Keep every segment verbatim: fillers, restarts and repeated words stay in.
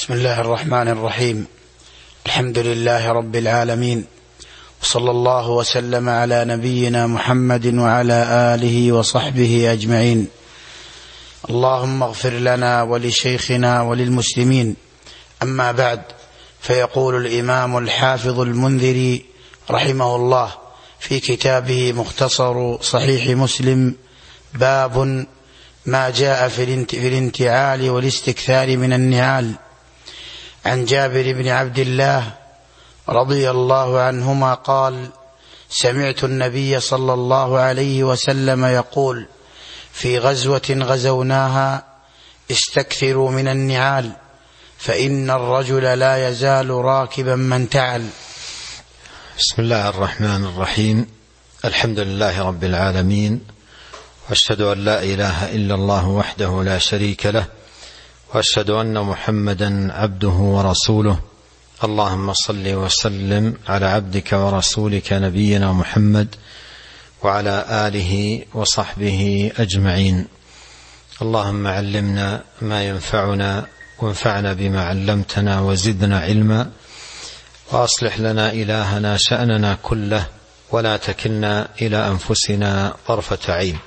بسم الله الرحمن الرحيم. الحمد لله رب العالمين، وصلى الله وسلم على نبينا محمد وعلى آله وصحبه أجمعين. اللهم اغفر لنا ولشيخنا وللمسلمين. أما بعد، فيقول الإمام الحافظ المنذري رحمه الله في كتابه مختصر صحيح مسلم: باب ما جاء في الانتعال والاستكثار من النعال. عن جابر بن عبد الله رضي الله عنهما قال: سمعت النبي صلى الله عليه وسلم يقول: في غزوة غزوناها استكثروا من النعال، فإن الرجل لا يزال راكبا من تعل. بسم الله الرحمن الرحيم. الحمد لله رب العالمين، وأشهد أن لا إله إلا الله وحده لا شريك له، وأشهد أن محمدا عبده ورسوله. اللهم صل وسلم على عبدك ورسولك نبينا محمد وعلى آله وصحبه أجمعين. اللهم علمنا ما ينفعنا، وانفعنا بما علمتنا، وزدنا علما، وأصلح لنا إلهنا شأننا كله، ولا تكلنا إلى أنفسنا طرفة عين.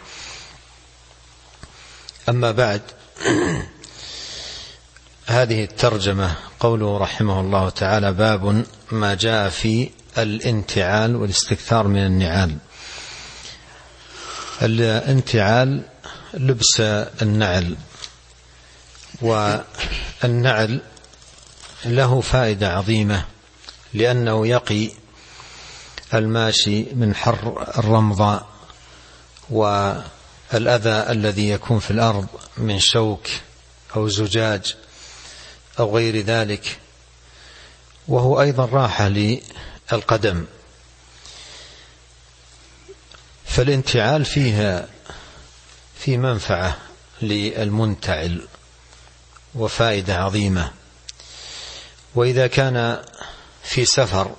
أما بعد، هذه الترجمة قوله رحمه الله تعالى: باب ما جاء في الانتعال والاستكثار من النعال. الانتعال لبس النعل، والنعل له فائدة عظيمة، لأنه يقي الماشي من حر الرمضاء والأذى الذي يكون في الأرض من شوك أو زجاج أو غير ذلك، وهو أيضا راحة للقدم. فالانتعال فيها في منفعة للمنتعل وفائدة عظيمة. وإذا كان في سفر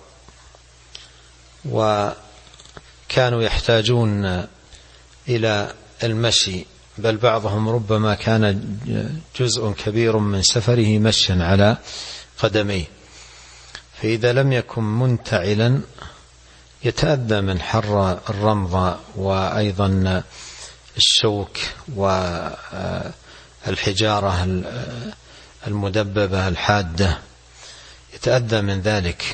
وكانوا يحتاجون إلى المشي، بل بعضهم ربما كان جزء كبير من سفره مشيا على قدميه، فإذا لم يكن منتعلا يتأذى من حر الرمضة وأيضا الشوك والحجارة المدببة الحادة، يتأذى من ذلك.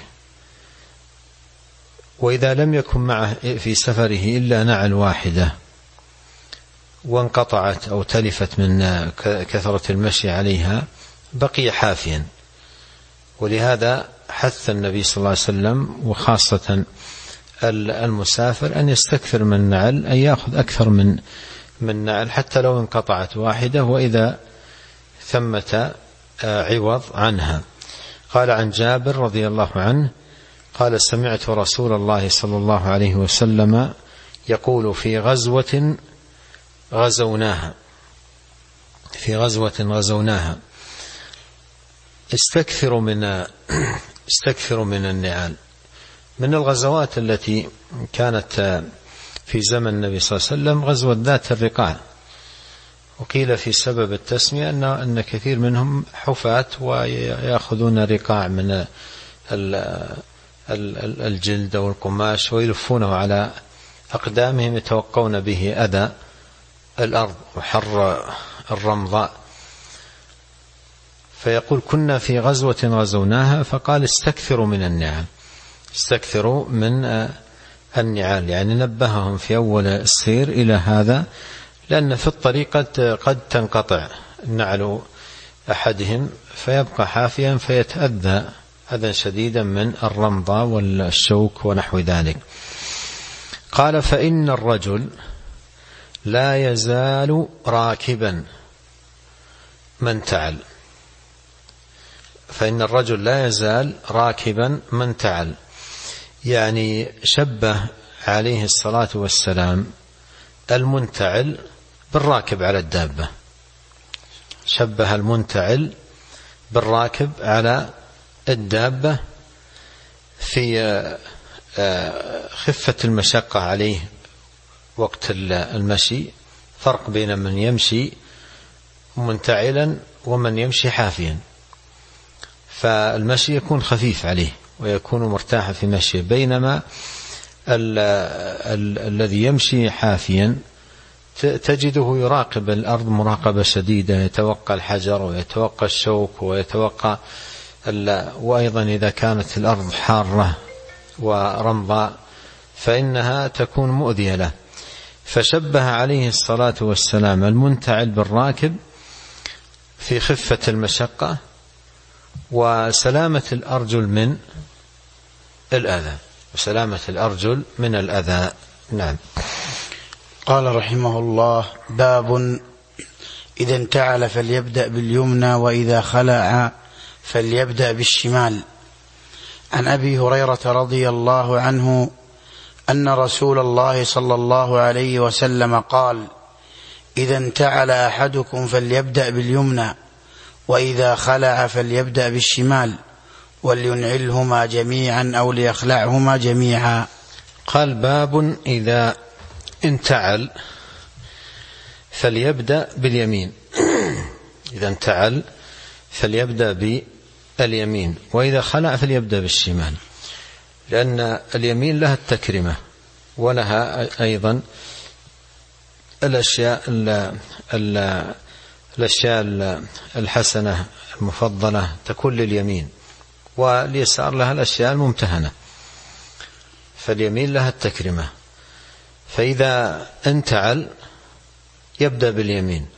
وإذا لم يكن معه في سفره إلا نعل واحدة وانقطعت أو تلفت من كثرة المشي عليها، بقي حافيا. ولهذا حث النبي صلى الله عليه وسلم، وخاصة المسافر، أن يستكثر من النعل، أن يأخذ أكثر من من نعل حتى لو انقطعت واحدة، وإذا ثمة عوض عنها. قال عن جابر رضي الله عنه قال: سمعت رسول الله صلى الله عليه وسلم يقول: في غزوة غزوناها في غزوة غزوناها استكثروا من استكثروا من النعال. من الغزوات التي كانت في زمن النبي صلى الله عليه وسلم غزوة ذات الرقاع، وقيل في سبب التسمية أن أن كثير منهم حفاة ويأخذون رقاع من الجلد أو القماش ويلفونه على أقدامهم، يتوقون به أذى الأرض وحر الرمضاء. فيقول: كنا في غزوة غزوناها، فقال: استكثروا من النعال، استكثروا من النعال، يعني نبههم في أول السير إلى هذا، لأن في الطريقة قد تنقطع نعل أحدهم فيبقى حافيا فيتأذى أذى شديدا من الرمضة والشوك ونحو ذلك. قال: فإن الرجل لا يزال راكبا من تعل. فإن الرجل لا يزال راكبا من تعل، يعني شبه عليه الصلاة والسلام المنتعل بالراكب على الدابة، شبه المنتعل بالراكب على الدابة في خفة المشقة عليه وقت المشي. فرق بين من يمشي منتعلا ومن يمشي حافيا. فالمشي يكون خفيف عليه ويكون مرتاحا في مشيه، بينما ال ال الذي يمشي حافيا تجده يراقب الأرض مراقبة شديدة، يتوقع الحجر ويتوقع الشوك ويتوقع، وأيضا إذا كانت الأرض حارة ورمضاء فإنها تكون مؤذية له. فشبه عليه الصلاة والسلام المنتعل بالراكب في خفة المشقة وسلامة الأرجل من الأذى وسلامة الأرجل من الأذى. نعم. قال رحمه الله: باب إذا انتعل فليبدأ باليمنى وإذا خلع فليبدأ بالشمال. عن أبي هريرة رضي الله عنه أن رسول الله صلى الله عليه وسلم قال: إذا انتعل أحدكم فليبدأ باليمنى وإذا خلع فليبدأ بالشمال ولينعلهما جميعا أو ليخلعهما جميعا. قال: باب إذا انتعل فليبدأ باليمين. إذا انتعل فليبدأ باليمين وإذا خلع فليبدأ بالشمال، لأن اليمين لها التكرمة ولها أيضا الأشياء الأشياء الحسنة المفضلة تكون لليمين، واليسار لها الأشياء الممتهنة، فاليمين لها التكرمة. فإذا انتعل يبدأ باليمين،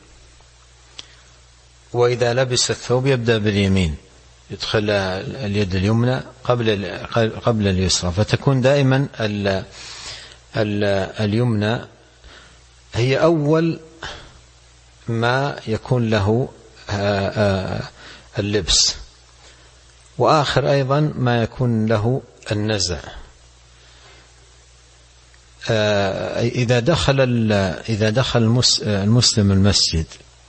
وإذا لبس الثوب يبدأ باليمين، يدخل اليد اليمنى قبل قبل اليسرى، فتكون دائما ال ال اليمنى هي أول ما يكون له اللبس، وآخر أيضا ما يكون له النزع. إذا دخل إذا دخل المسلم المسجد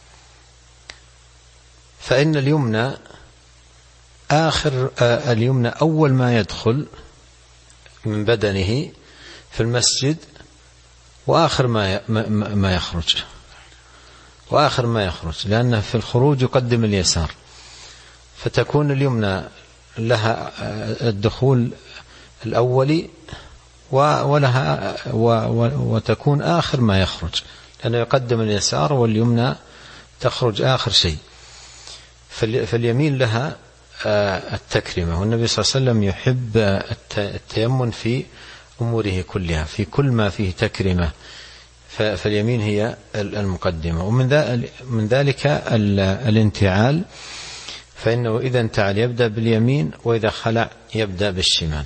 فإن اليمنى آخر اليمنى أول ما يدخل من بدنه في المسجد، وآخر ما ما يخرج وآخر ما يخرج لأنه في الخروج يقدم اليسار، فتكون اليمنى لها الدخول الأولي ولها وتكون آخر ما يخرج، لأنه يقدم اليسار واليمنى تخرج آخر شيء. فاليمين لها التكرمة، والنبي صلى الله عليه وسلم يحب التيمن في أموره كلها، في كل ما فيه تكرمة، فاليمين هي المقدمة. ومن ذلك الانتعال، فإنه إذا انتعل يبدأ باليمين وإذا خلع يبدأ بالشمال.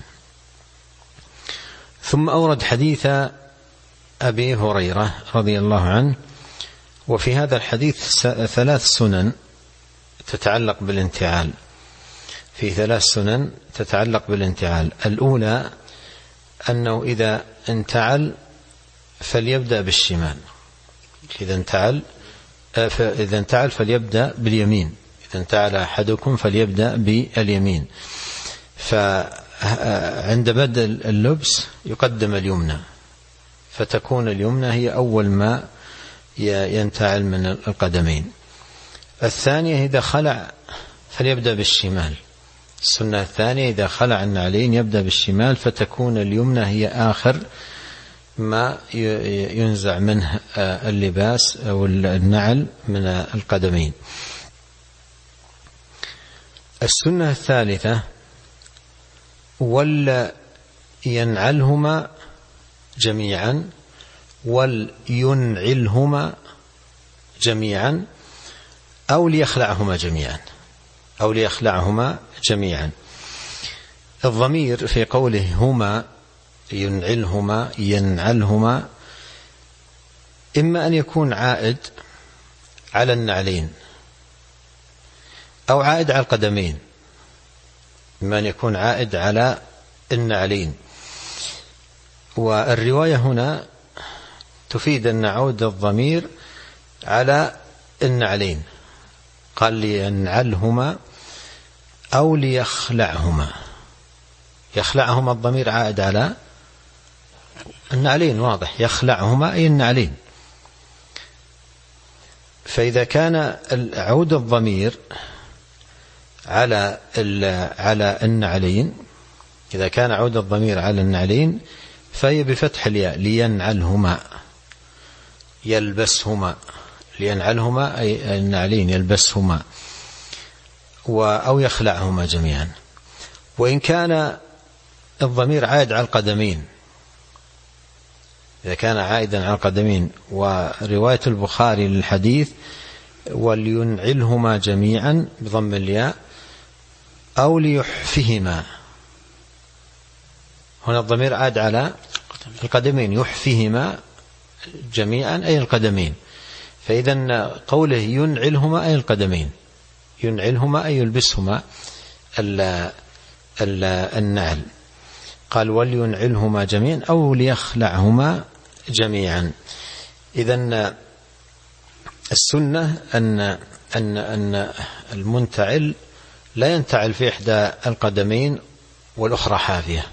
ثم أورد حديث أبي هريرة رضي الله عنه، وفي هذا الحديث ثلاث سنن تتعلق بالانتعال، في ثلاث سنن تتعلق بالانتعال. الأولى أنه إذا انتعل فليبدأ بالشمال، إذا انتعل إذا انتعل فليبدأ باليمين، إذا انتعل أحدكم فليبدأ باليمين. فعند بدء اللبس يقدم اليمنى، فتكون اليمنى هي أول ما ينتعل من القدمين. الثانية إذا خلع فليبدأ بالشمال، السنة الثانية إذا خلع النعلين يبدأ بالشمال، فتكون اليمنى هي آخر ما ينزع منه اللباس أو النعل من القدمين. السنة الثالثة ولينعلهما جميعا ولينعلهما جميعا أو ليخلعهما جميعا أو ليخلعهما جميعا. الضمير في قوله هما ينعلهما ينعلهما إما أن يكون عائد على النعلين أو عائد على القدمين، إما أن يكون عائد على النعلين. والرواية هنا تفيد أن عود الضمير على النعلين، قال لينعلهما أو ليخلعهما. يخلعهما الضمير عائد على النعلين، واضح، يخلعهما أي النعلين. فإذا كان عود الضمير على على النعلين، إذا كان عود الضمير على النعلين فهي بفتح الياء، لينعلهما يلبسهما، لينعلهما أي النعلين يلبسهما، أو يخلعهما جميعا. وإن كان الضمير عائد على القدمين، إذا كان عائدا على القدمين، ورواية البخاري للحديث ولينعلهما جميعا بضم الياء أو ليحفهما، هنا الضمير عاد على القدمين، يحفهما جميعا أي القدمين، فإذا قوله ينعلهما أي القدمين، ينعلهما أي يلبسهما النعل. قال ولينعلهما جميعا أو ليخلعهما جميعا. إذن السنة أن أن أن المنتعل لا ينتعل في إحدى القدمين والأخرى حافية،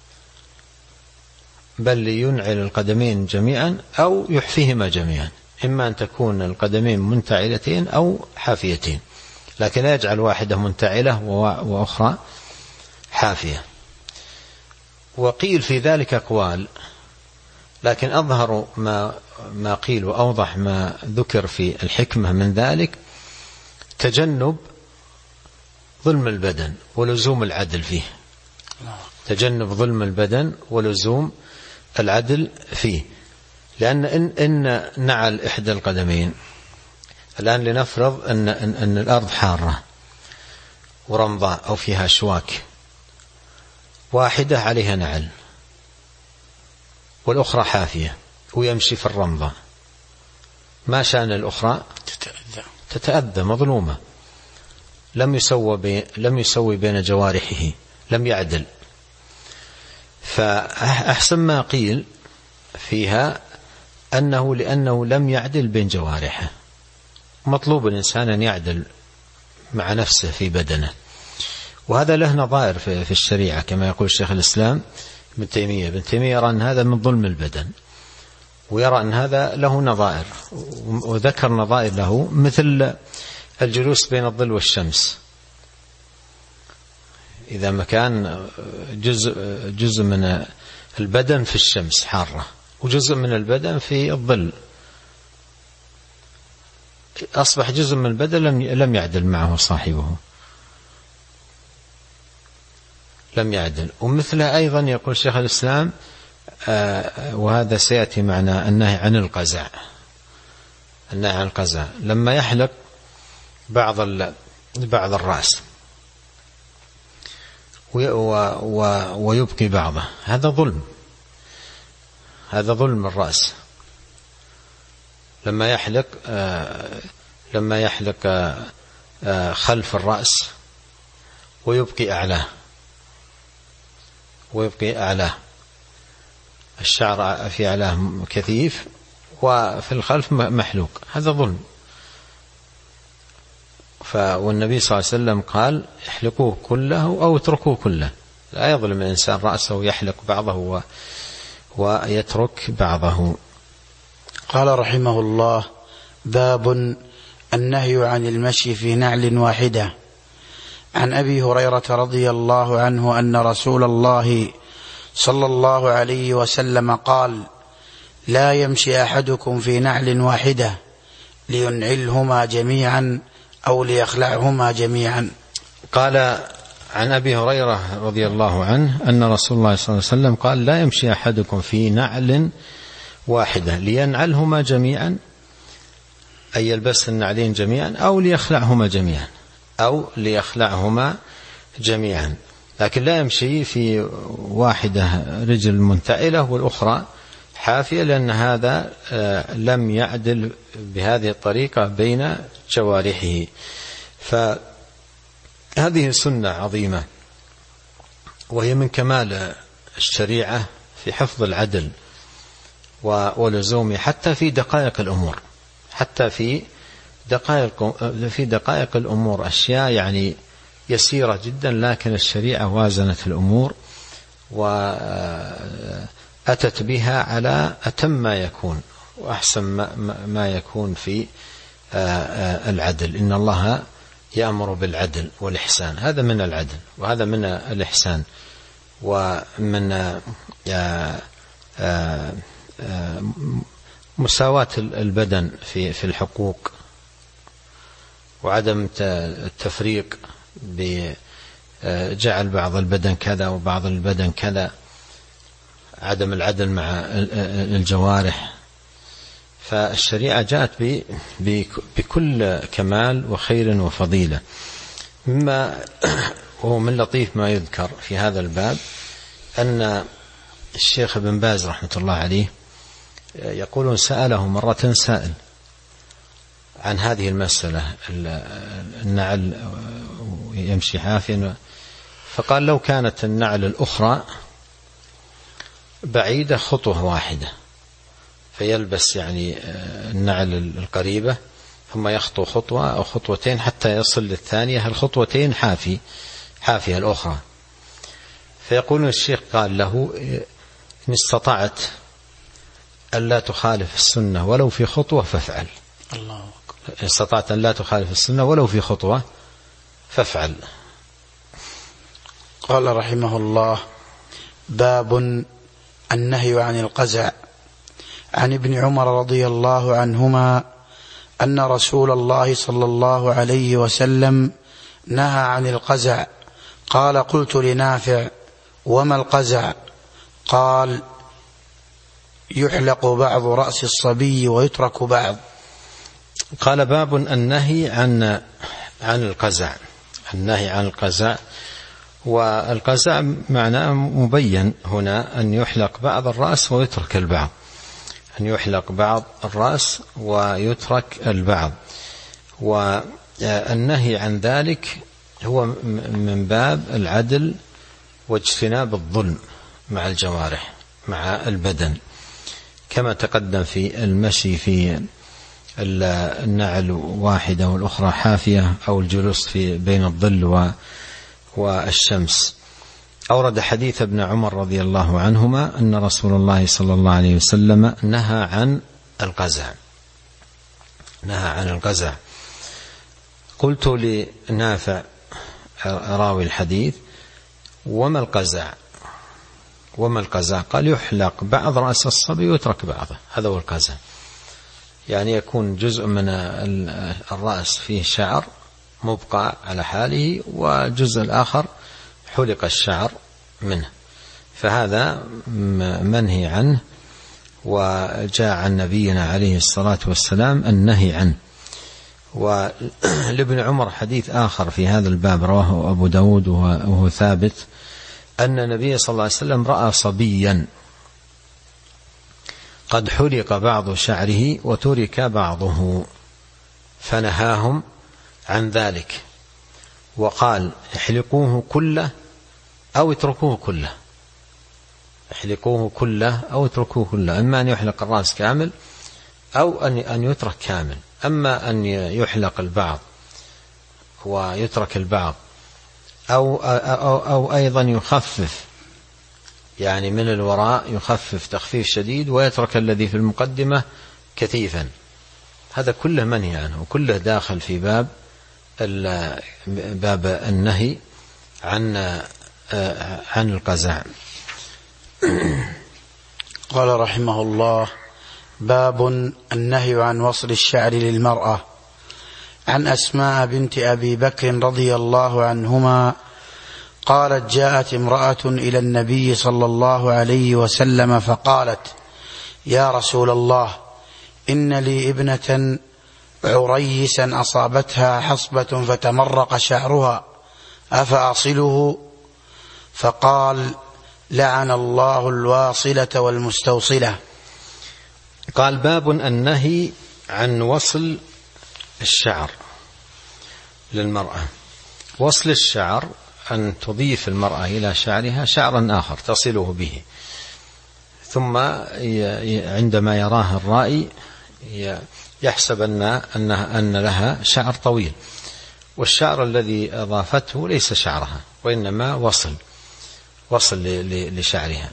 بل لينعل القدمين جميعا أو يحفيهما جميعا، إما أن تكون القدمين منتعلتين أو حافيتين، لكن لا يجعل واحدة منتعلة وأخرى حافية. وقيل في ذلك أقوال، لكن أظهر ما ما قيل وأوضح ما ذكر في الحكمة من ذلك تجنب ظلم البدن ولزوم العدل فيه، تجنب ظلم البدن ولزوم العدل فيه. لأن إن, إن نعل إحدى القدمين، الآن لنفرض أن, أن, أن الأرض حارة ورمضاء أو فيها شواك، واحدة عليها نعل والأخرى حافية ويمشي في الرمضاء، ما شأن الأخرى؟ تتأذى, تتأذى مظلومة، لم يسوي بي لم يسوي بين جوارحه، لم يعدل. فأحسن ما قيل فيها أنه لأنه لم يعدل بين جوارحه، مطلوب الإنسان أن يعدل مع نفسه في بدنه، وهذا له نظائر في الشريعة كما يقول شيخ الإسلام ابن تيمية. ابن تيمية يرى أن هذا من ظلم البدن، ويرى أن هذا له نظائر، وذكر نظائر له مثل الجلوس بين الظل والشمس، إذا ما كان جزء, جزء من البدن في الشمس حارة وجزء من البدن في الظل، أصبح جزء من البدن لم يعدل معه صاحبه، لم يعدل. ومثله أيضا يقول شيخ الإسلام، وهذا سيأتي معنا، النهي عن القزع، النهي عن القزع لما يحلق بعض بعض الرأس ويبقي بعضه، هذا ظلم، هذا ظلم الرأس. لما يحلق لما يحلق خلف الرأس ويبقي أعلاه ويبقي أعلاه، الشعر في أعلاه كثيف وفي الخلف محلوق، هذا ظلم. والنبي صلى الله عليه وسلم قال احلقوه كله أو اتركوه كله، لا يظلم الإنسان رأسه يحلق بعضه ويترك بعضه. قال رحمه الله: باب النهي عن المشي في نعل واحدة. عن أبي هريرة رضي الله عنه أن رسول الله صلى الله عليه وسلم قال: لا يمشي أحدكم في نعل واحدة لينعلهما جميعا أو ليخلعهما جميعا. قال عن أبي هريرة رضي الله عنه أن رسول الله صلى الله عليه وسلم قال: لا يمشي أحدكم في نعل واحدة لينعلهما جميعا، أي يلبس النعلين جميعا، أو ليخلعهما جميعا، أو ليخلعهما جميعا. لكن لا يمشي في واحدة رجل منتعلة والأخرى حافية، لأن هذا لم يعدل بهذه الطريقة بين جوارحه. فهذه سنة عظيمة، وهي من كمال الشريعة في حفظ العدل ولزومه، حتى في دقائق الأمور، حتى في دقائق في دقائق الأمور أشياء يعني يسيرة جدا، لكن الشريعة وازنت الأمور وأتت بها على أتم ما يكون وأحسن ما يكون في العدل. إن الله يأمر بالعدل والإحسان، هذا من العدل وهذا من الإحسان ومن مساواة البدن في في الحقوق، وعدم التفريق بجعل بعض البدن كذا وبعض البدن كذا، عدم العدل مع الجوارح. فالشريعة جاءت بكل كمال وخير وفضيلة. مما وهو من لطيف ما يذكر في هذا الباب أن الشيخ ابن باز رحمة الله عليه يقولون سأله مرة سائل عن هذه المسألة، النعل يمشي حافيا، فقال لو كانت النعل الأخرى بعيدة خطوة واحدة فيلبس يعني النعل القريبة ثم يخطو خطوة أو خطوتين حتى يصل للثانية، الخطوتين حافي حافية الأخرى. فيقول الشيخ قال له إن استطعت ألا تخالف السنة ولو في خطوة فافعل. الله أكبر. إن استطعت أن لا تخالف السنة ولو في خطوة فافعل. قال رحمه الله: باب النهي عن القزع. عن ابن عمر رضي الله عنهما أن رسول الله صلى الله عليه وسلم نهى عن القزع. قال: قلت لنافع: وما القزع؟ قال: يحلق بعض رأس الصبي ويترك بعض. قال: باب النهي عن عن القزع. النهي عن القزع، والقزع معناه مبين هنا أن يحلق بعض الرأس ويترك البعض، أن يحلق بعض الرأس ويترك البعض. والنهي عن ذلك هو من باب العدل واجتناب الظلم مع الجوارح مع البدن، كما تقدم في المشي في النعل واحدة والأخرى حافية، أو الجلوس في بين الظل والشمس. أورد حديث ابن عمر رضي الله عنهما أن رسول الله صلى الله عليه وسلم نهى عن القزع نهى عن القزع. قلت لنافع راوي الحديث: وما القزع؟ وما القزع؟ قال: يحلق بعض رأس الصبي ويترك بعضه، هذا هو القزع. يعني يكون جزء من الرأس فيه شعر مبقى على حاله، والجزء الآخر حلق الشعر منه، فهذا منهي عنه، وجاء عن نبينا عليه الصلاة والسلام النهي عنه. ولابن عمر حديث آخر في هذا الباب رواه أبو داود وهو ثابت، أن النبي صلى الله عليه وسلم رأى صبيا قد حلق بعض شعره وترك بعضه فنهاهم عن ذلك، وقال: احلقوه كله أو اتركوه كله، احلقوه كله أو اتركوه كله، أما أن يحلق الرأس كامل أو أن يترك كامل. أما أن يحلق البعض ويترك البعض، أو, أو, أو أيضا يخفف يعني من الوراء، يخفف تخفيف شديد ويترك الذي في المقدمة كثيفا، هذا كله منهي عنه، وكله داخل في باب باب النهي عن عن القزع. قال رحمه الله: باب النهي عن وصل الشعر للمرأة. عن أسماء بنت أبي بكر رضي الله عنهما قالت: جاءت امرأة إلى النبي صلى الله عليه وسلم فقالت: يا رسول الله، إن لي ابنة عريسا أصابتها حصبة فتمرق شعرها، أفأصله؟ فقال: لعن الله الواصلة والمستوصلة. قال: باب النهي عن وصل الشعر للمرأة. وصل الشعر أن تضيف المرأة إلى شعرها شعرا آخر تصله به، ثم عندما يراه الرائي يحسب أن, أن, أن لها شعر طويل، والشعر الذي أضافته ليس شعرها وإنما وصل وصل لشعرها.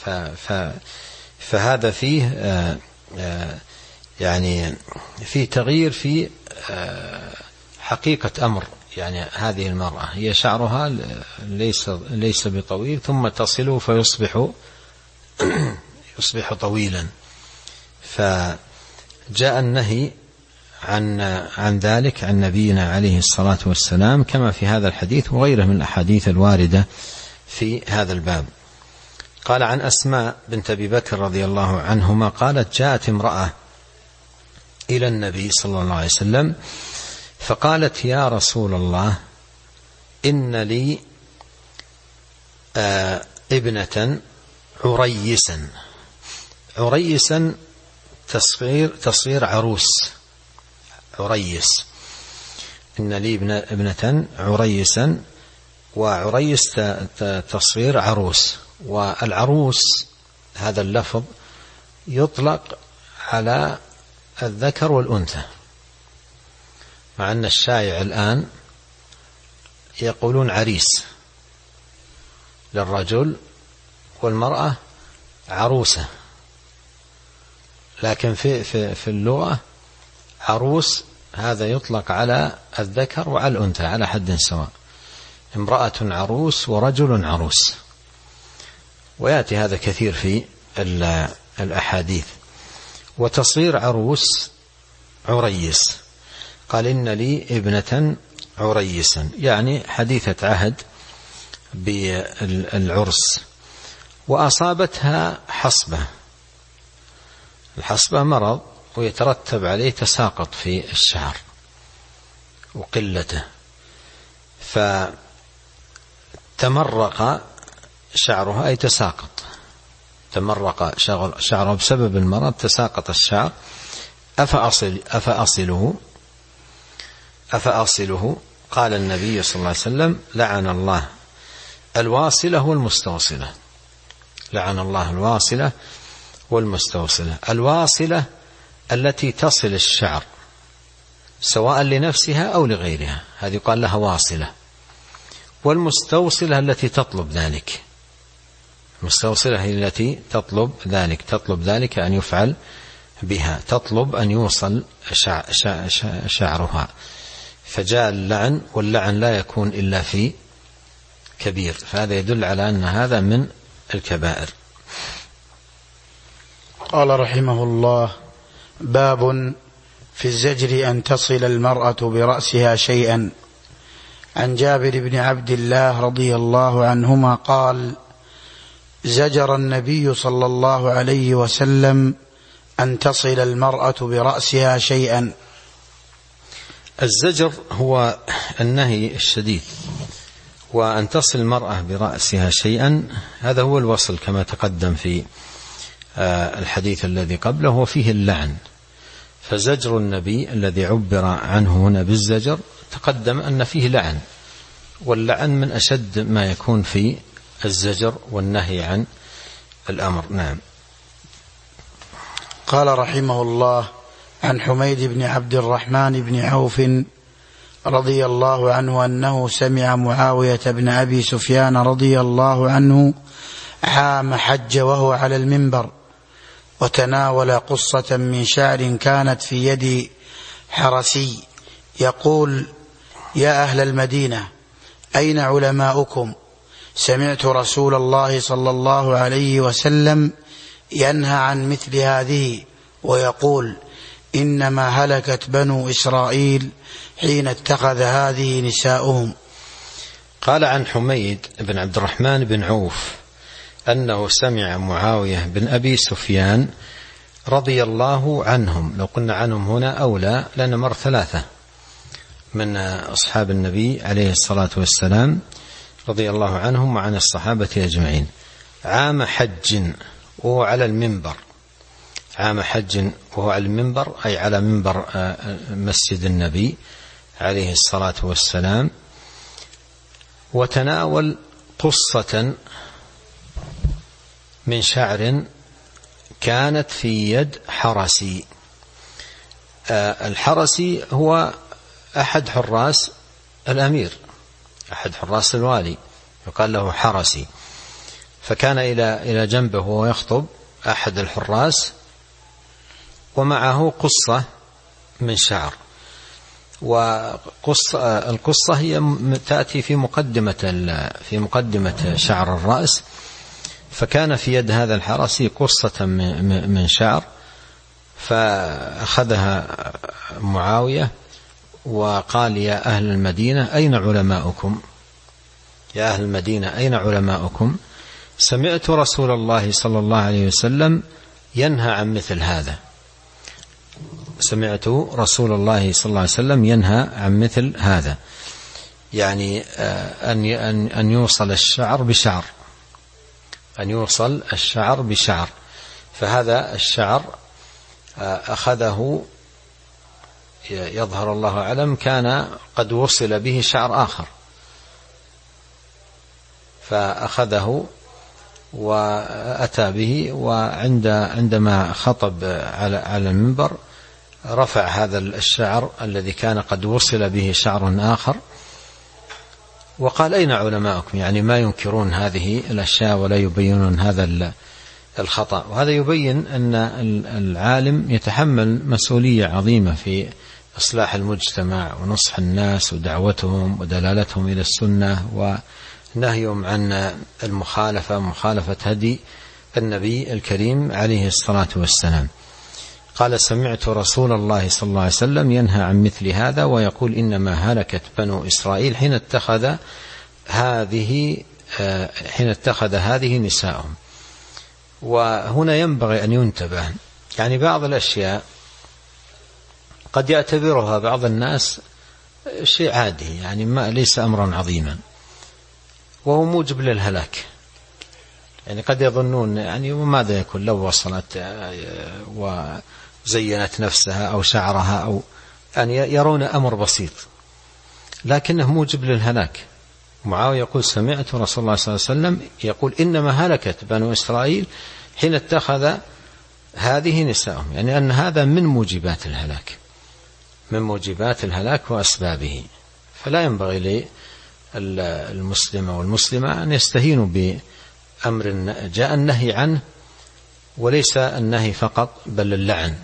فهذا فيه يعني فيه تغيير في حقيقة أمر يعني هذه المرأة هي شعرها ليس ليس بطويل ثم تصله فيصبح يصبح طويلا، فجاء النهي عن عن ذلك عن نبينا عليه الصلاة والسلام كما في هذا الحديث وغيره من الأحاديث الواردة في هذا الباب. قال عن أسماء بنت أبي بكر رضي الله عنهما قالت جاءت امرأة إلى النبي صلى الله عليه وسلم فقالت يا رسول الله إن لي آه ابنة عريسا. عريسا تصغير تصغير عروس، عريس، إن لي ابنة عريسا، وعريس تصغير عروس. والعروس هذا اللفظ يطلق على الذكر والأنثى، مع أن الشائع الآن يقولون عريس للرجل والمرأة عروسة، لكن في في في اللغة عروس هذا يطلق على الذكر وعلى الأنثى على حد سواء، امرأة عروس ورجل عروس، ويأتي هذا كثير في الأحاديث. وتصغير عروس عريس، قال إن لي ابنة عريسا، يعني حديثة عهد بالعرس، وأصابتها حصبة. الحصبة مرض ويترتب عليه تساقط في الشعر وقلته، فتمرق شعرها أي تساقط، تمرق شعرها بسبب المرض، تساقط الشعر. أفأصل أفأصله أفأصله قال النبي صلى الله عليه وسلم لعن الله الواصلة والمستوصلة، لعن الله الواصلة والمستوصلة. الواصلة التي تصل الشعر سواء لنفسها أو لغيرها، هذه يقال لها واصلة. والمستوصلة التي تطلب ذلك، المستوصلة هي التي تطلب ذلك، تطلب ذلك أن يفعل بها، تطلب أن يوصل شعرها. فجاء اللعن، واللعن لا يكون إلا في كبير، فهذا يدل على أن هذا من الكبائر. قال رحمه الله: باب في الزجر أن تصل المرأة برأسها شيئا. عن جابر بن عبد الله رضي الله عنهما قال: زجر النبي صلى الله عليه وسلم أن تصل المرأة برأسها شيئا. الزجر هو النهي الشديد، وأن تصل المرأة برأسها شيئا هذا هو الوصل كما تقدم في الحديث الذي قبله وفيه اللعن. فزجر النبي الذي عبر عنه هنا بالزجر تقدم أن فيه لعن، واللعن من أشد ما يكون في الزجر والنهي عن الأمر. نعم. قال رحمه الله: عن حميد بن عبد الرحمن بن عوف رضي الله عنه أنه سمع معاوية بن أبي سفيان رضي الله عنه عام حج وهو على المنبر، وتناول قصة من شعر كانت في يد حرسي يقول: يا أهل المدينة أين علماؤكم؟ سمعت رسول الله صلى الله عليه وسلم ينهى عن مثل هذه ويقول: إنما هلكت بنو إسرائيل حين اتخذ هذه نساؤهم. قال عن حميد بن عبد الرحمن بن عوف أنه سمع معاوية بن أبي سفيان رضي الله عنهم، لو قلنا عنهم هنا أولى لأن مر ثلاثة من أصحاب النبي عليه الصلاة والسلام رضي الله عنهم وعن الصحابة أجمعين، عام حج وهو على المنبر. عام حج وهو على المنبر أي على منبر مسجد النبي عليه الصلاة والسلام، وتناول قصة من شعر كانت في يد حرسي. الحرسي هو أحد حراس الأمير، أحد حراس الوالي، يقال له حرسي. فكان إلى إلى جنبه وهو يخطب أحد الحراس ومعه قصة من شعر، والقصة هي تأتي في مقدمة في مقدمة شعر الرأس. فكان في يد هذا الحرسي قصة من شعر، فأخذها معاوية وقال: يا أهل المدينة أين علماؤكم؟ يا أهل المدينة أين علماؤكم؟ سمعت رسول الله صلى الله عليه وسلم ينهى عن مثل هذا. سمعت رسول الله صلى الله عليه وسلم ينهى عن مثل هذا، يعني أن أن يوصل الشعر بشعر، أن يوصل الشعر بشعر. فهذا الشعر أخذه يظهر الله أعلم كان قد وصل به شعر آخر، فأخذه وأتى به، وعند عندما خطب على على المنبر رفع هذا الشعر الذي كان قد وصل به شعر آخر وقال: أين علماؤكم؟ يعني ما ينكرون هذه الأشياء ولا يبينون هذا الخطأ. وهذا يبين أن العالم يتحمل مسؤولية عظيمة في إصلاح المجتمع ونصح الناس ودعوتهم ودلالتهم إلى السنة ونهيهم عن المخالفة مخالفة هدي النبي الكريم عليه الصلاة والسلام. قال: سمعت رسول الله صلى الله عليه وسلم ينهى عن مثل هذا ويقول: إنما هلكت بنو إسرائيل حين اتخذ هذه حين اتخذ هذه نساءهم. وهنا ينبغي أن ينتبه، يعني بعض الأشياء قد يعتبرها بعض الناس شيء عادي، يعني ما ليس أمرا عظيما، وهو موجب للهلاك. يعني قد يظنون يعني وماذا يكون لو وصلت وزينت نفسها أو شعرها، أو أن يرون أمر بسيط لكنه موجب للهلاك. معاوية يقول: سمعت رسول الله صلى الله عليه وسلم يقول: إنما هلكت بنو إسرائيل حين اتخذ هذه نساءهم، يعني أن هذا من موجبات الهلاك، من موجبات الهلاك وأسبابه. فلا ينبغي للمسلم والمسلمة أن يستهينوا بأمر جاء النهي عنه، وليس النهي فقط بل اللعن،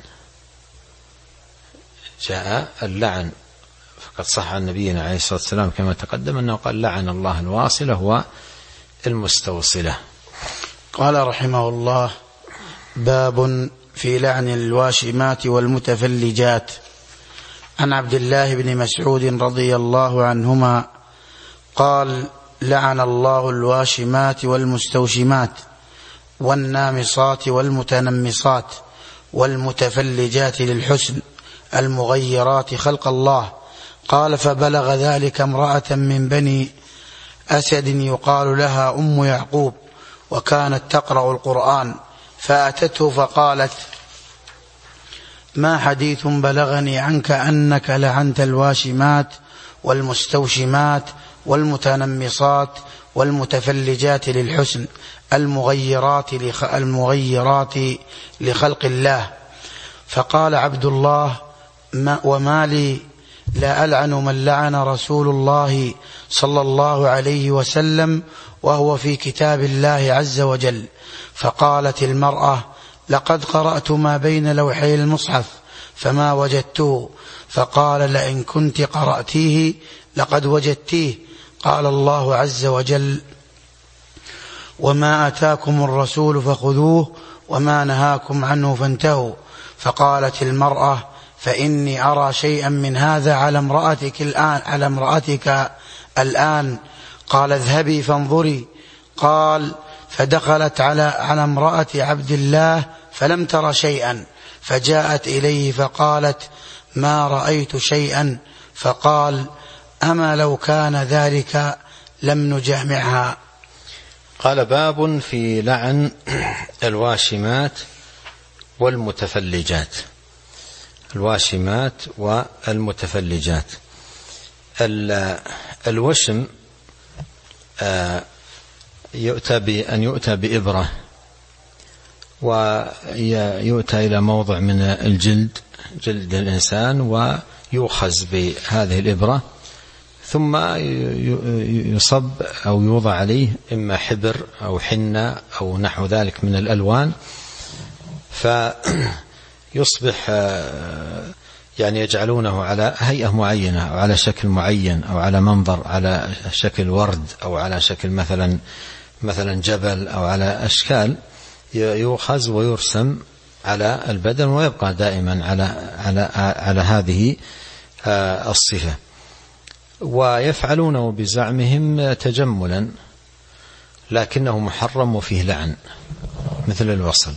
جاء اللعن. فقد صح عن نبينا عليه الصلاة والسلام كما تقدم أنه قال: لعن الله الواصلة والمستوصلة. قال رحمه الله: باب في لعن الواشمات والمتفلجات. عن عبد الله بن مسعود رضي الله عنهما قال: لعن الله الواشمات والمستوشمات والنامصات والمتنمصات والمتفلجات للحسن المغيرات خلق الله. قال: فبلغ ذلك امرأة من بني أسد يقال لها أم يعقوب، وكانت تقرأ القرآن، فأتته فقالت: ما حديث بلغني عنك أنك لعنت الواشمات والمستوشمات والمتنمصات والمتفلجات للحسن المغيرات المغيرات لخلق الله. فقال عبد الله: ما وما لي لا ألعن من لعن رسول الله صلى الله عليه وسلم وهو في كتاب الله عز وجل. فقالت المرأة: لقد قرأت ما بين لوحي المصحف فما وجدته. فقال: لئن كنت قرأتيه لقد وجدتيه. قال الله عز وجل: وما أتاكم الرسول فخذوه وما نهاكم عنه فانتهوا. فقالت المرأة: فإني أرى شيئا من هذا على امرأتك الآن على امرأتك الآن. قال: اذهبي فانظري. قال: فدخلت على على امرأة عبد الله فلم تر شيئا، فجاءت إليه فقالت: ما رأيت شيئا. فقال: أما لو كان ذلك لم نجامعها. قال: باب في لعن الواشمات والمتفلجات. الواشمات والمتفلجات. الوشم يؤتى بأن يؤتى بإبرة ويؤتى إلى موضع من الجلد جلد الإنسان ويؤخذ بهذه الإبرة ثم يصب أو يوضع عليه إما حبر أو حنة أو نحو ذلك من الألوان، فيصبح يعني يجعلونه على هيئة معينة أو على شكل معين أو على منظر، على شكل ورد أو على شكل مثلا مثلا جبل أو على أشكال، يؤخذ ويرسم على البدن ويبقى دائما على على على هذه الصفة. ويفعلونه بزعمهم تجملا، لكنه محرم وفيه لعن مثل الوصل،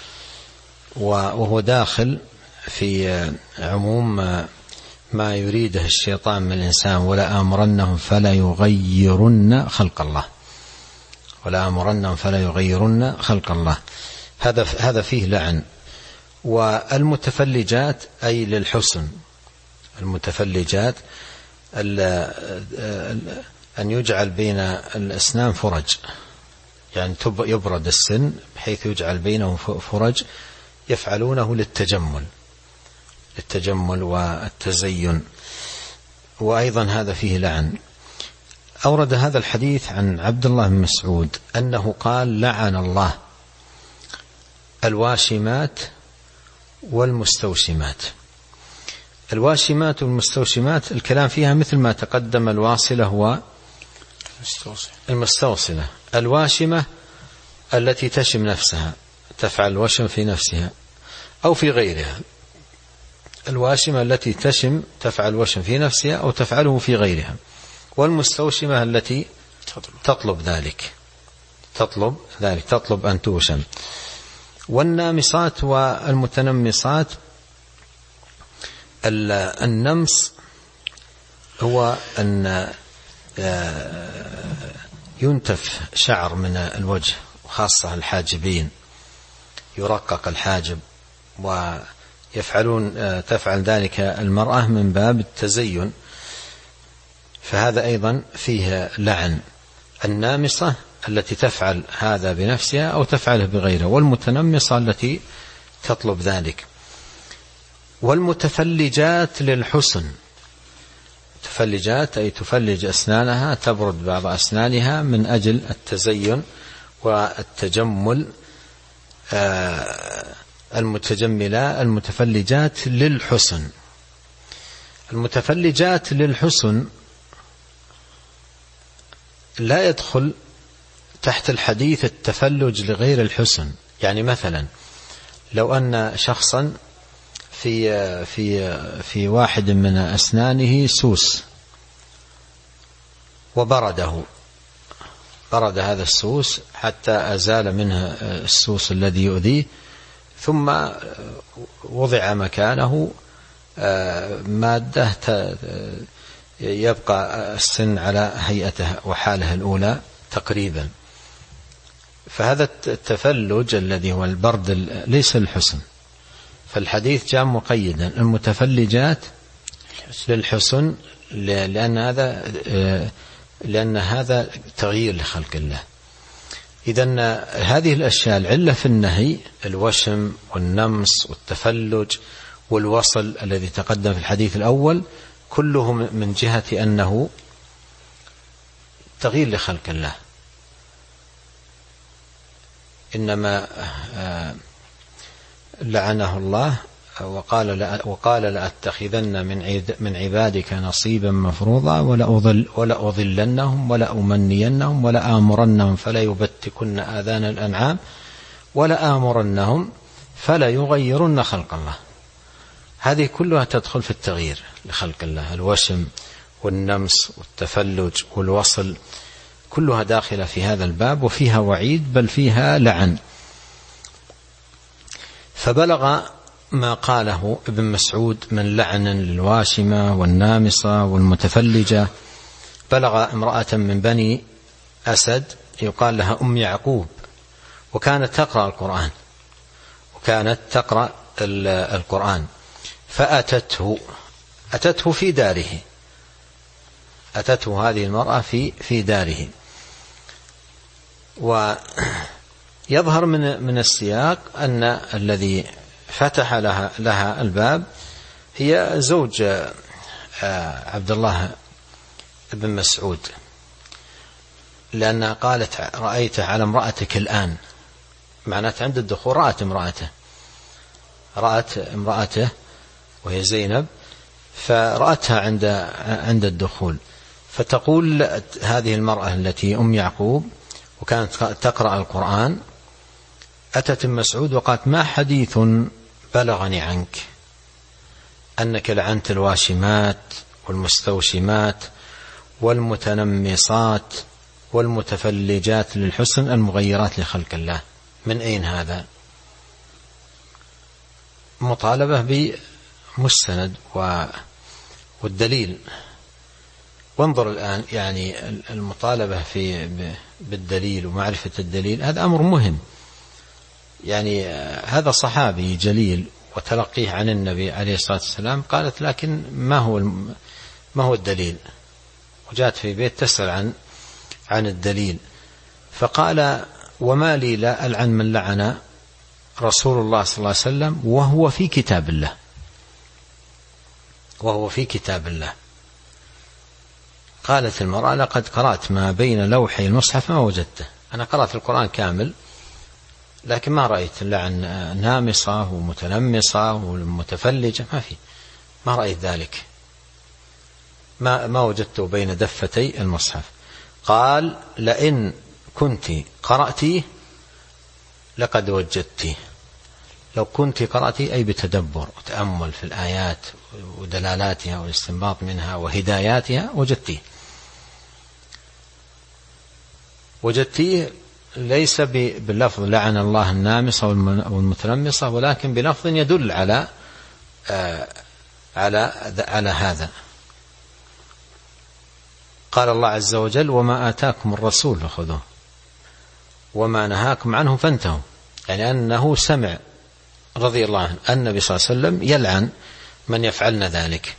وهو داخل في عموم ما يريده الشيطان من الإنسان: ولا آمرنهم فلا يغيرن خلق الله، ولا آمرنهم فلا يغيرن خلق الله، هذا هذا فيه لعن. والمتفلجات أي للحسن، المتفلجات أن يجعل بين الأسنان فرج، يعني يبرد السن بحيث يجعل بينه فرج، يفعلونه للتجمل للتجمل والتزين، وأيضا هذا فيه لعن. أورد هذا الحديث عن عبد الله بن مسعود أنه قال: لعن الله الواشمات والمستوشمات. الواشمات والمستوشمات الكلام فيها مثل ما تقدم، الواصلة هو المستوصلة. الواشمة التي تشم نفسها، تفعل الوشم في نفسها أو في غيرها. الواشمة التي تشم تفعل الوشم في نفسها أو تفعله في غيرها. والمستوشمة التي تطلب ذلك تطلب ذلك تطلب أن توشم. والنامصات والمتنمصات، النمص هو أن ينتف شعر من الوجه، وخاصة الحاجبين، يرقق الحاجب، ويفعلون تفعل ذلك المرأة من باب التزين، فهذا أيضا فيه لعن. النامصة التي تفعل هذا بنفسها أو تفعله بغيرها، والمتنمصة التي تطلب ذلك. والمتفلجات للحسن، تفلجات أي تفلج أسنانها، تبرد بعض أسنانها من أجل التزين والتجمل. المتجملات المتفلجات للحسن. المتفلجات للحسن لا يدخل تحت الحديث التفلج لغير الحسن. يعني مثلا لو أن شخصا في في في واحد من أسنانه سوس وبرده، برد هذا السوس حتى أزال منه السوس الذي يؤذيه، ثم وضع مكانه مادة يبقى السن على هيئته وحاله الأولى تقريبا، فهذا التفلج الذي هو البرد ليس الحسن. فالحديث جاء مقيدا: المتفلجات للحسن، لأن هذا لأن هذا تغيير لخلق الله. إذن هذه الأشياء العلة في النهي: الوشم والنمص والتفلج والوصل الذي تقدم في الحديث الأول، كله من جهة أنه تغيير لخلق الله. إنما لعنه الله وقال وقال لأتخذن من عبادك نصيبا مفروضا ولأضلنهم ولأمنينهم ولآمرنهم فلا يبتكن آذان الأنعام ولآمرنهم فلا يغيرن خلق الله. هذه كلها تدخل في التغيير لخلق الله: الوشم والنمس والتفلج والوصل، كلها داخلة في هذا الباب، وفيها وعيد بل فيها لعن. فبلغ ما قاله ابن مسعود من لعن للواشمة والنامصة والمتفلجة، بلغ امرأة من بني أسد يقال لها أم يعقوب، وكانت تقرأ القرآن وكانت تقرأ القرآن فأتته أتته في داره أتته هذه المرأة في في داره. ويظهر من من السياق أن الذي فتح لها لها الباب هي زوج عبد الله بن مسعود، لأنها قالت: رأيت على امرأتك الآن، معناته عند الدخول رأت امرأته رأت امرأته وهي زينب، فرأتها عند عند الدخول، فتقول هذه المرأة التي أم يعقوب وكانت تقرأ القرآن، أتت ابن مسعود وقالت: ما حديث بلغني عنك أنك لعنت الواشمات والمستوشمات والمتنمصات والمتفلجات للحسن المغيرات لخلق الله. من أين هذا؟ مطالبة بمستند والدليل. وانظر الآن، يعني المطالبة في بالدليل ومعرفة الدليل هذا أمر مهم. يعني هذا صحابي جليل وتلقيه عن النبي عليه الصلاة والسلام، قالت: لكن ما هو ما هو الدليل؟ وجاءت في بيت تسأل عن عن الدليل، فقال: وما لي لا ألعن من لعن رسول الله صلى الله عليه وسلم وهو في كتاب الله، وهو في كتاب الله. قالت المرأة: لقد قرأت ما بين لوحي المصحف ما وجدته. أنا قرأت القرآن كامل لكن ما رأيت لعن نامصة ومتنمصة ومتفلجة، ما في، ما رأيت ذلك، ما ما وجدته بين دفتي المصحف. قال: لئن كنت قرأتيه لقد وجدتيه، لو كنت قرأتي أي بتدبر وتأمل في الآيات ودلالاتها والاستنباط منها وهداياتها وجدتيه وجدتيه ليس باللفظ لعن الله النامصة والمتنمصة، ولكن بلفظ يدل على آه على على هذا. قال الله عز وجل: وما آتاكم الرسول فخذوه وما نهاكم عنه فانتهوا. يعني أنه سمع رضي الله عنه النبي صلى الله عليه وسلم يلعن من يفعلن ذلك،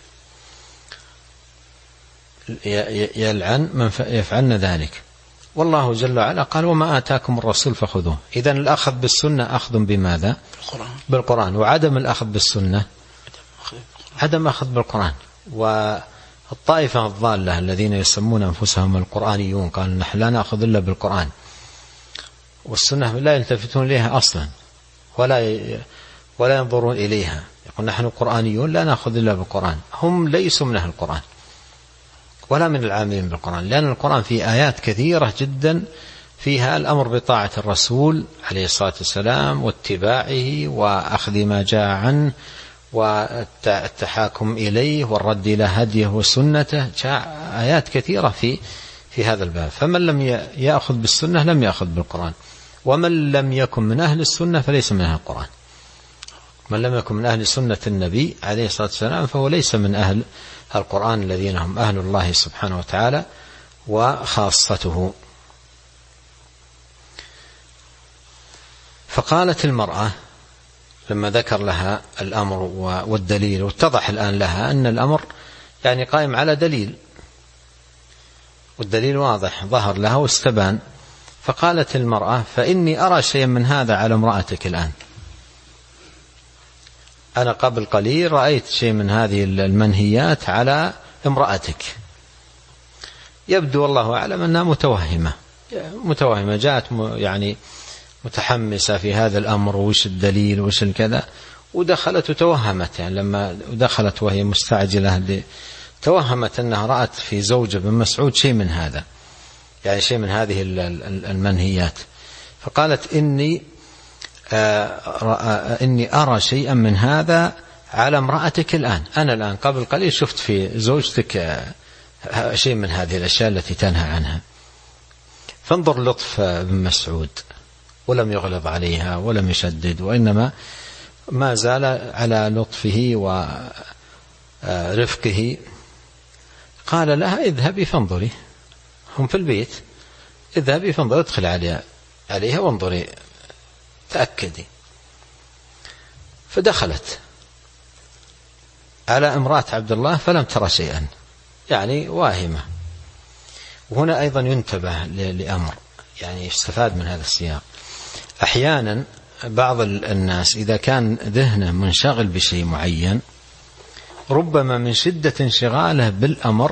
يلعن من يفعلن ذلك. والله جل وعلا قال: وما آتاكم الرسول فخذوه. إذن الأخذ بالسنة أخذ بماذا؟ بالقرآن. بالقرآن. وعدم الأخذ بالسنة عدم أخذ بالقرآن. والطائفة الضالة الذين يسمون أنفسهم القرآنيون قالوا: نحن لا نأخذ إلا بالقرآن والسنة لا يلتفتون إليها أصلا ولا ولا ينظرون إليها، يقول نحن قرآنيون لا نأخذ إلا بالقرآن. هم ليسوا من أهل القرآن ولا من العاملين بالقرآن، لأن القرآن فيه آيات كثيرة جدا فيها الأمر بطاعة الرسول عليه الصلاة والسلام واتباعه وأخذ ما جاء عنه والتحاكم إليه والرد إلى هديه وسنته. جاء آيات كثيرة في في هذا الباب. فمن لم يأخذ بالسنة لم يأخذ بالقرآن، ومن لم يكن من أهل السنة فليس من أهل القرآن. من لم يكن من أهل سنة النبي عليه الصلاة والسلام فهو ليس من أهل القرآن الذين هم أهل الله سبحانه وتعالى وخاصته. فقالت المرأة لما ذكر لها الأمر والدليل، واتضح الآن لها أن الأمر يعني قائم على دليل، والدليل واضح ظهر لها واستبان. فقالت المرأة: فإني أرى شيئا من هذا على امرأتك الآن. أنا قبل قليل رأيت شيء من هذه المنهيات على امرأتك. يبدو والله أعلم أنها متوهمة متوهمة جاءت يعني متحمسة في هذا الأمر، وش الدليل وش الكذا، ودخلت وتوهمت. يعني لما دخلت وهي مستعجلة توهمت أنها رأت في زوج ابن مسعود شيء من هذا، يعني شيء من هذه المنهيات. فقالت: إني آه إني أرى شيئا من هذا على امرأتك الآن. أنا الآن قبل قليل شفت في زوجتك آه شيء من هذه الأشياء التي تنهى عنها. فانظر لطف ابن مسعود، ولم يغلظ عليها ولم يشدد، وإنما ما زال على لطفه ورفقه. قال لها: اذهبي فانظري، هم في البيت، اذهبي فانظري، ادخل عليها عليها وانظري تأكدي. فدخلت على امرأة عبد الله فلم ترى شيئا، يعني واهمة. وهنا أيضا ينتبه لأمر يعني يستفاد من هذا السياق. أحيانا بعض الناس إذا كان ذهنه منشغل بشيء معين، ربما من شدة انشغاله بالأمر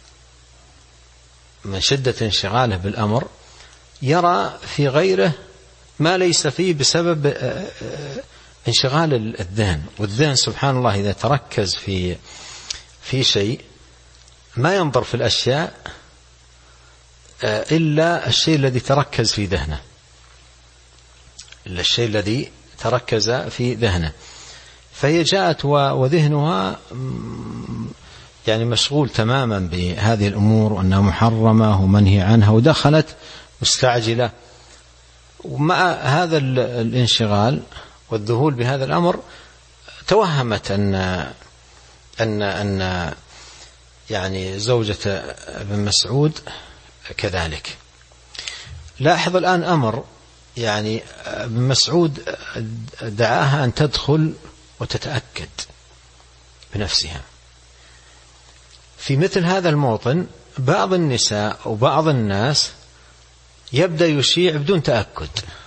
من شدة انشغاله بالأمر يرى في غيره ما ليس فيه بسبب انشغال الذهن. والذهن سبحان الله إذا تركز في في شيء ما ينظر في الأشياء إلا الشيء الذي تركز في ذهنه، إلا الشيء الذي تركز في ذهنه. فهي جاءت وذهنها يعني مشغول تماما بهذه الأمور وأنها محرمة ومنهي عنها، ودخلت مستعجلة. ومع هذا الانشغال والذهول بهذا الأمر توهمت أن أن أن يعني زوجة ابن مسعود كذلك. لاحظ الآن أمر، يعني ابن مسعود دعاها أن تدخل وتتأكد بنفسها. في مثل هذا الموطن بعض النساء وبعض الناس يبدأ يشيع بدون تأكد،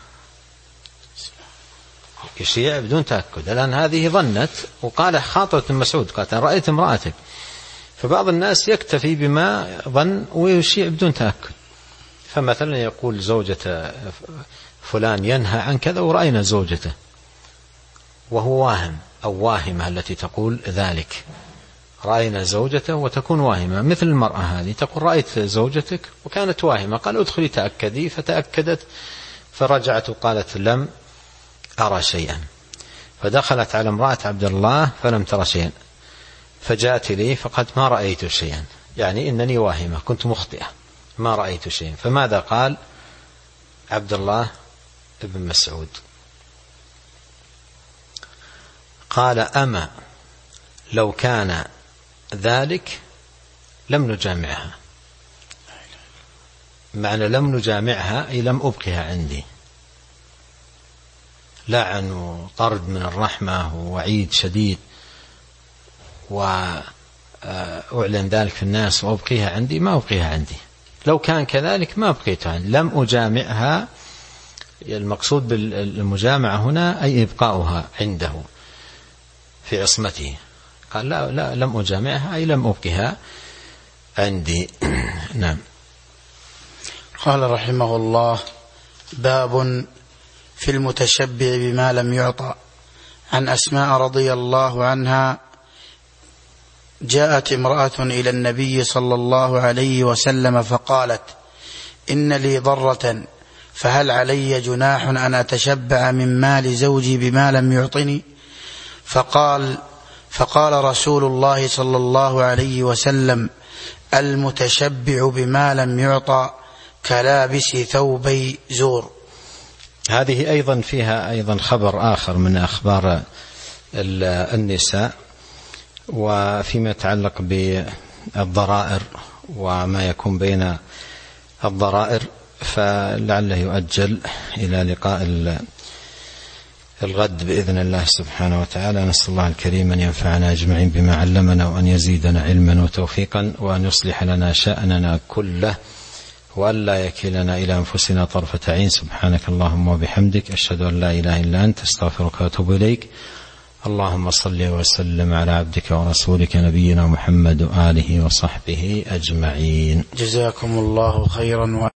يشيع بدون تأكد. الآن هذه ظنت وقال خاطرة ابن مسعود، قالت أنا رأيت امرأتك. فبعض الناس يكتفي بما ظن ويشيع بدون تأكد. فمثلا يقول زوجة فلان ينهى عن كذا ورأينا زوجته، وهو واهم أو واهمة التي تقول ذلك، رأينا زوجته وتكون واهمة. مثل المرأة هذه تقول رأيت زوجتك وكانت واهمة، قال ادخلي تأكدي، فتأكدت فرجعت وقالت لم أرى شيئا. فدخلت على امرأة عبد الله فلم ترى شيئا، فجاءت لي فقد ما رأيت شيئا، يعني إنني واهمة كنت مخطئة ما رأيت شيئا. فماذا قال عبد الله ابن مسعود؟ قال أما لو كان ذلك لم نجامعها. معنى لم نجامعها أي لم أبقها عندي. لعن وطرد من الرحمة ووعيد شديد، وأعلن ذلك في الناس وأبقيها عندي، ما أبقيها عندي. لو كان كذلك ما أبقيتها عندي، لم أجامعها. المقصود بالمجامعة هنا أي إبقاؤها عنده في عصمته. قال لا, لا لم أجامعها أي لم أبقها عندي. نعم. قال رحمه الله: باب في المتشبع بما لم يعطى. عن أسماء رضي الله عنها جاءت امرأة إلى النبي صلى الله عليه وسلم فقالت: إن لي ضرة فهل علي جناح أن أتشبع من مال زوجي بما لم يعطني؟ فقال فقال رسول الله صلى الله عليه وسلم: المتشبع بما لم يعطى كلابس ثوبي زور. هذه أيضا فيها أيضا خبر آخر من أخبار النساء، وفيما يتعلق بالضرائر وما يكون بين الضرائر، فلعله يؤجل إلى لقاء الغد بإذن الله سبحانه وتعالى. نسأل الله الكريم أن ينفعنا أجمعين بما علمنا، وأن يزيدنا علما وتوفيقا، وأن يصلح لنا شأننا كله، وأن لا يكلنا إلى أنفسنا طرفة عين. سبحانك اللهم وبحمدك، أشهد أن لا إله إلا أنت، أستغفرك وأتوب إليك. اللهم صل وسلم على عبدك ورسولك نبينا محمد وآله وصحبه أجمعين. جزاكم الله خيرا.